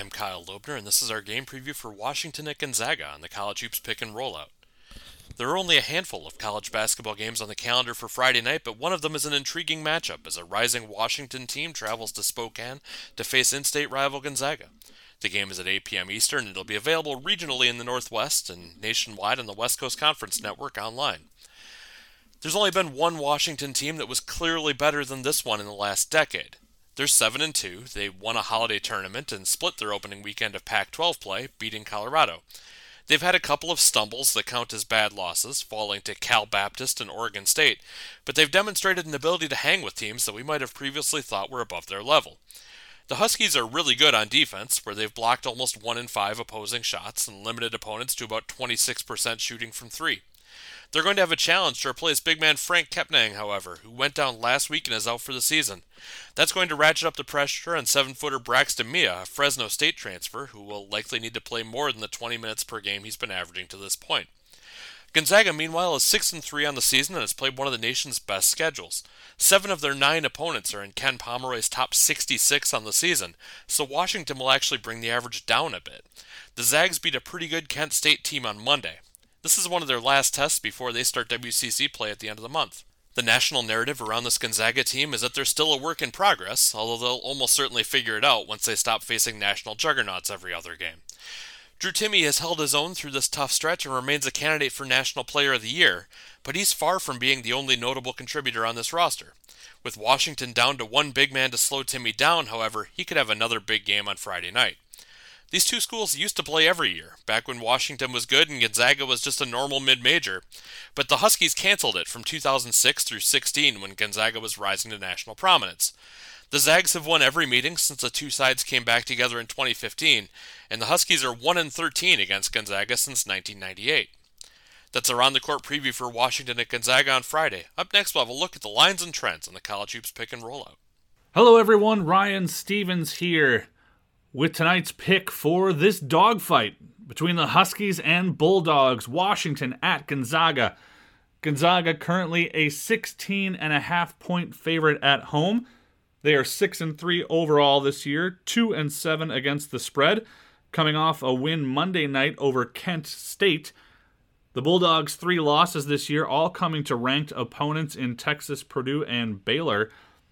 I'm Kyle Loebner, and this is our game preview for Washington at Gonzaga on the College Hoops Pick and Rollout. There are only a handful of college basketball games on the calendar for Friday night, but one of them is an intriguing matchup as a rising Washington team travels to Spokane to face in-state rival Gonzaga. The game is at 8 p.m. Eastern, and it'll be available regionally in the Northwest and nationwide on the West Coast Conference Network online. There's only been one Washington team that was clearly better than this one in the last decade. They're 7-2, they won a holiday tournament and split their opening weekend of Pac-12 play, beating Colorado. They've had a couple of stumbles that count as bad losses, falling to Cal Baptist and Oregon State, but they've demonstrated an ability to hang with teams that we might have previously thought were above their level. The Huskies are really good on defense, where they've blocked almost 1 in 5 opposing shots and limited opponents to about 26% shooting from 3. They're going to have a challenge to replace big man Frank Kepnang, however, who went down last week and is out for the season. That's going to ratchet up the pressure on 7-footer Braxton Mia, a Fresno State transfer, who will likely need to play more than the 20 minutes per game he's been averaging to this point. Gonzaga, meanwhile, is 6-3 on the season and has played one of the nation's best schedules. 7 of their 9 opponents are in Ken Pomeroy's top 66 on the season, so Washington will actually bring the average down a bit. The Zags beat a pretty good Kent State team on Monday. This is one of their last tests before they start WCC play at the end of the month. The national narrative around this Gonzaga team is that they're still a work in progress, although they'll almost certainly figure it out once they stop facing national juggernauts every other game. Drew Timme has held his own through this tough stretch and remains a candidate for National Player of the Year, but he's far from being the only notable contributor on this roster. With Washington down to one big man to slow Timme down, however, he could have another big game on Friday night. These two schools used to play every year, back when Washington was good and Gonzaga was just a normal mid-major, but the Huskies canceled it from 2006 through 16 when Gonzaga was rising to national prominence. The Zags have won every meeting since the two sides came back together in 2015, and the Huskies are 1-13 against Gonzaga since 1998. That's our on-the-court preview for Washington at Gonzaga on Friday. Up next, we'll have a look at the lines and trends on the College Hoops Pick and Rollout. Hello everyone, Ryan Stevens here with tonight's pick for this dogfight between the Huskies and Bulldogs, Washington at Gonzaga. Gonzaga currently a 16.5-point favorite at home. They are 6-3 overall this year, 2-7 against the spread, coming off a win Monday night over Kent State. The Bulldogs' 3 losses this year, all coming to ranked opponents in Texas, Purdue, and Baylor.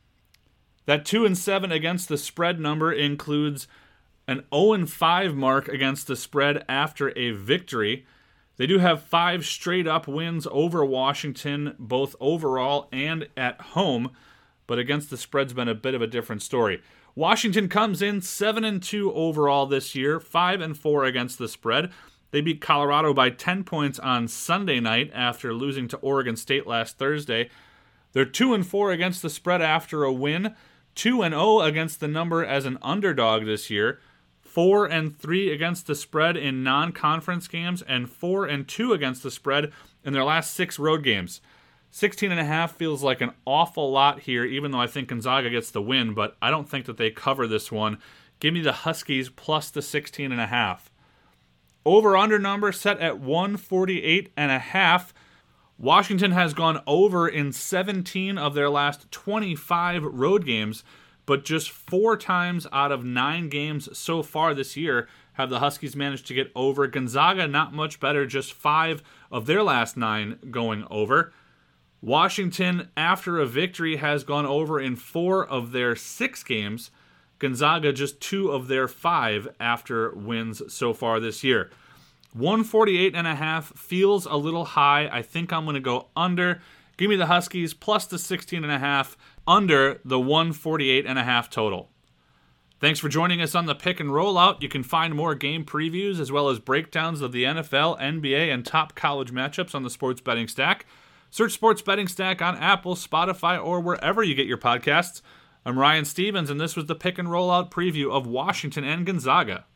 That 2-7 against the spread number includes an 0-5 mark against the spread after a victory. They do have 5 straight-up wins over Washington, both overall and at home, but against the spread's been a bit of a different story. Washington comes in 7-2 overall this year, 5-4 against the spread. They beat Colorado by 10 points on Sunday night after losing to Oregon State last Thursday. They're 2-4 against the spread after a win, 2-0 against the number as an underdog this year, 4-3 against the spread in non-conference games, and 4-2 against the spread in their last 6 road games. 16.5 feels like an awful lot here, even though I think Gonzaga gets the win, but I don't think that they cover this one. Give me the Huskies plus the 16.5. Over-under number set at 148.5. Washington has gone over in 17 of their last 25 road games, but just 4 times out of 9 games so far this year have the Huskies managed to get over. Gonzaga, not much better, just 5 of their last 9 going over. Washington, after a victory, has gone over in 4 of their 6 games. Gonzaga, just 2 of their 5 after wins so far this year. 148.5 feels a little high. I think I'm going to go under. Give me the Huskies plus the 16.5 under the 148.5 total. Thanks for joining us on the Pick and Rollout. You can find more game previews as well as breakdowns of the NFL, NBA, and top college matchups on the Sports Betting Stack. Search Sports Betting Stack on Apple, Spotify, or wherever you get your podcasts. I'm Ryan Stevens, and this was the Pick and Rollout preview of Washington and Gonzaga.